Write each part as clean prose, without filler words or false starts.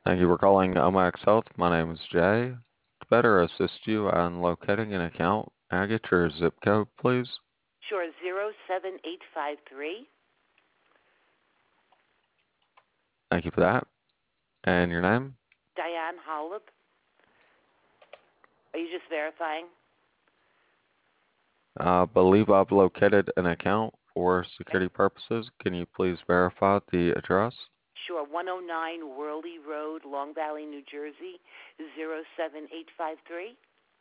Thank you for calling OMAX Health. My name is Jay. To better assist you on locating an account, may I get your zip code, please? Sure, 07853. Thank you for that. And your name? Diane Hollub. Are you just verifying? I believe I've located an account for security purposes. Can you please verify the address? Sure, 109 Worley Road, Long Valley, New Jersey, 07853.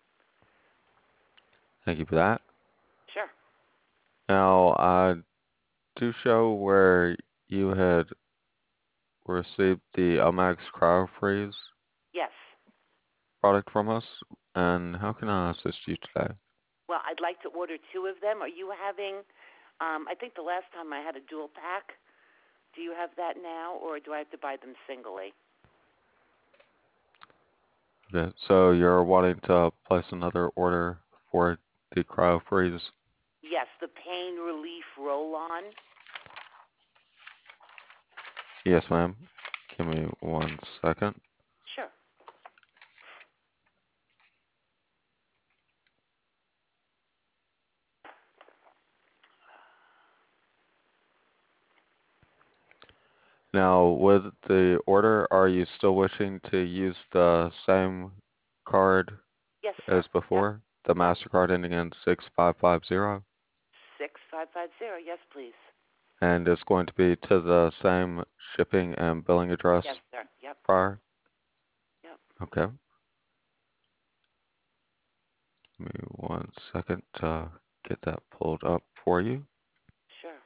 Thank you for that. Sure. Now, I do show where you had received the OMAX CryoFreeze Yes. product from us, and how can I assist you today? Well, I'd like to order two of them. Are you having, I think the last time I had a dual pack. Do you have that now, or do I have to buy them singly? Okay, so you're wanting to place another order for the CryoFreeze? Yes, the pain relief roll-on. Yes, ma'am. Give me 1 second. Sure. Now, with the order, are you still wishing to use the same card Yes, sir. as before? The MasterCard ending in 6550? 6550. Yes, please. And it's going to be to the same shipping and billing Yes, address sir. Yep. prior? Yep. Okay. Give me 1 second to get that pulled up for you. Sure.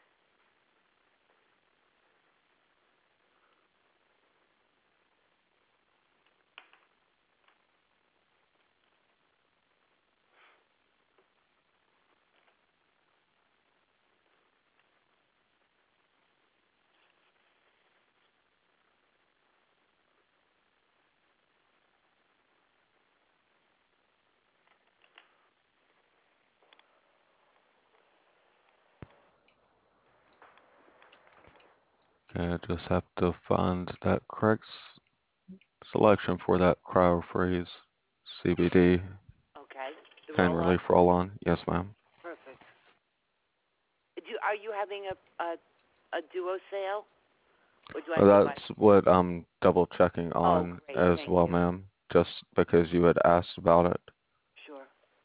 Okay, I just have to find that correct selection for that CryoFreeze CBD Okay. The pain roll-on. relief roll-on. Yes, ma'am. Perfect. Are you having a duo sale, or do I have to buy? That's what I'm double checking Oh, on great. as Thank well, you. ma'am, just because you had asked about it. Sure.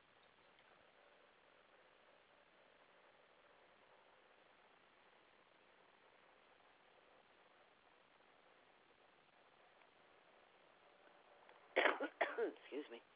Excuse me.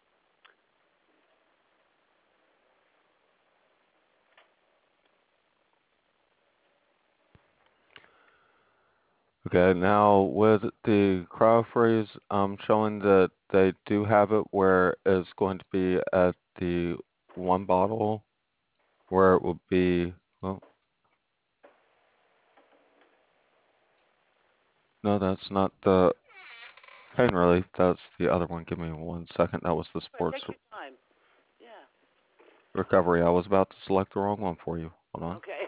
Okay, now with the CryoFreeze, I'm showing that they do have it where it's going to be at the one bottle where it would be, well, no, that's not the pain relief, that's the other one. Give me 1 second. That was the Sure. sports Take your time. Yeah. recovery. I was about to select the wrong one for you. Hold on. Okay.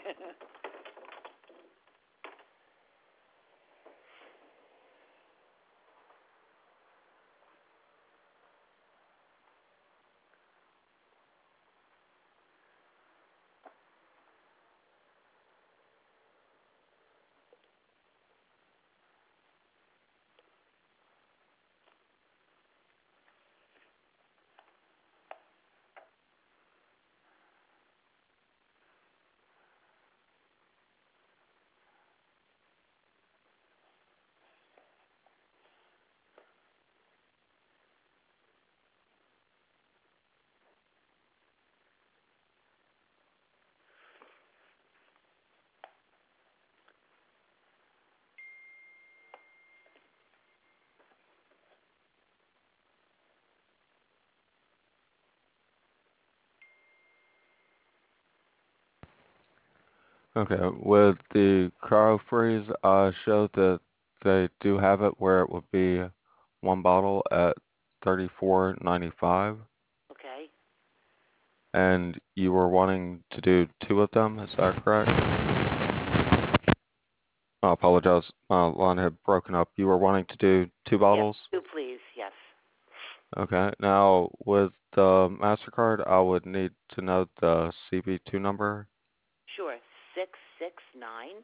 Okay, with the CryoFreeze, I showed that they do have it where it would be one bottle at $34.95, Okay. and you were wanting to do two of them, is that correct? I apologize. My line had broken up. You were wanting to do two Yes, bottles? two, please. Yes. Okay. Now, with the MasterCard, I would need to know the CB2 number. Sure. 669.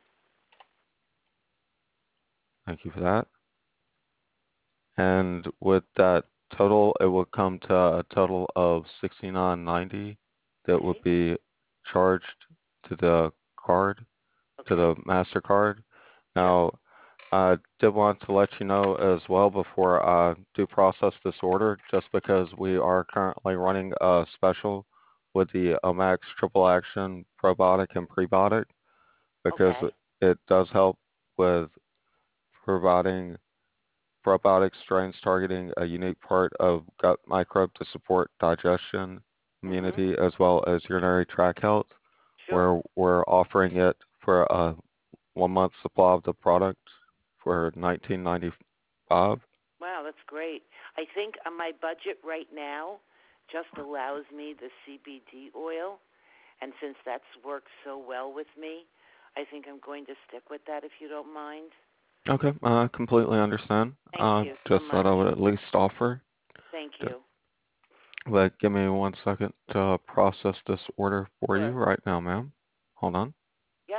Thank you for that. And with that total, it would come to a total of $69.90 that would Okay. be charged to the card, to Okay. the MasterCard. Yep. Now, I did want to let you know as well before I do process this order, just because we are currently running a special with the Omax Triple Action Probiotic and Prebiotic, because Okay. it does help with providing probiotic strains targeting a unique part of gut microbe to support digestion, Mhm. immunity, as well as urinary tract health, Sure. where we're offering it for a 1 month supply of the product for $19.95. Wow, that's great. I think my budget right now just allows me the CBD oil, and since that's worked so well with me, I think I'm going to stick with that if you don't mind. Okay, I completely understand. Thank you so Just thought much. I would at least offer. Thank to- you. But give me 1 second to process this order for you Sure. right now, ma'am. Hold on. Yep.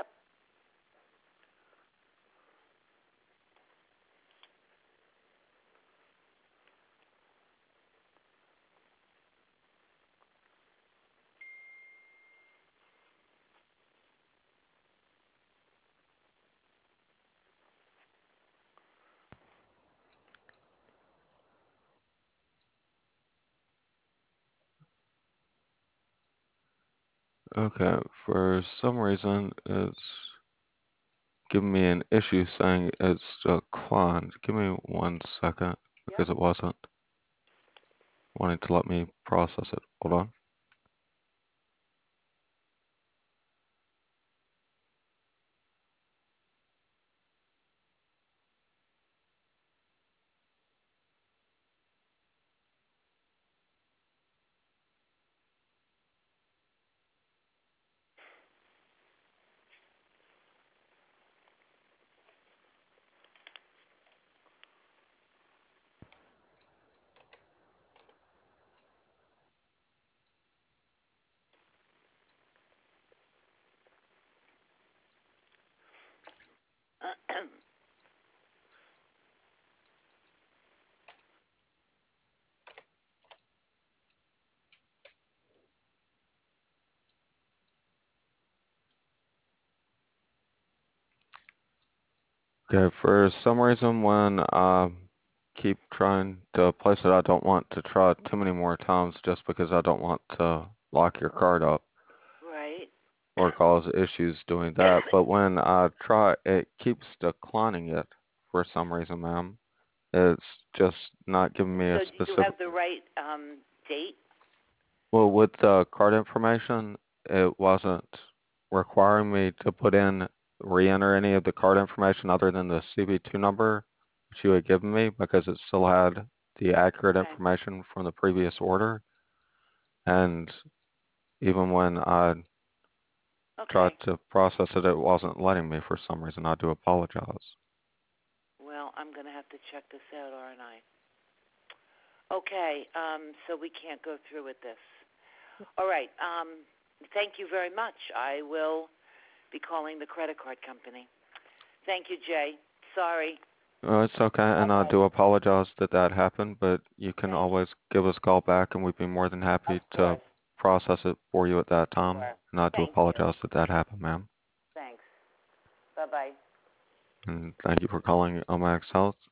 Okay, for some reason it's giving me an issue saying it's declined. Give me 1 second Yep. because it wasn't wanting to let me process it. Hold on. Okay, for some reason when I keep trying to place it, I don't want to try it too many more times just because I don't want to lock your card up Right. or cause issues doing that. But when I try, it keeps declining it for some reason, ma'am. It's just not giving me a So do you specific. have the right date? Well, with the card information, it wasn't requiring me to put in, re-enter any of the card information other than the CB2 number, which you had given me, because it still had the accurate Okay. information from the previous order. And even when I Okay. tried to process it, it wasn't letting me for some reason. I do apologize. Well, I'm going to have to check this out, aren't I? Okay. So we can't go through with this. All right. Thank you very much. I will be calling the credit card company. Thank you, Jay. Sorry. It's okay, and I Bye-bye. do apologize that that happened, but you can Thank you. always give us a call back, and we'd be more than Of happy to course. process it for you at that time. Sure. And I do Thank you. apologize that that happened, ma'am. Thanks. Bye-bye. And thank you for calling Omax Health.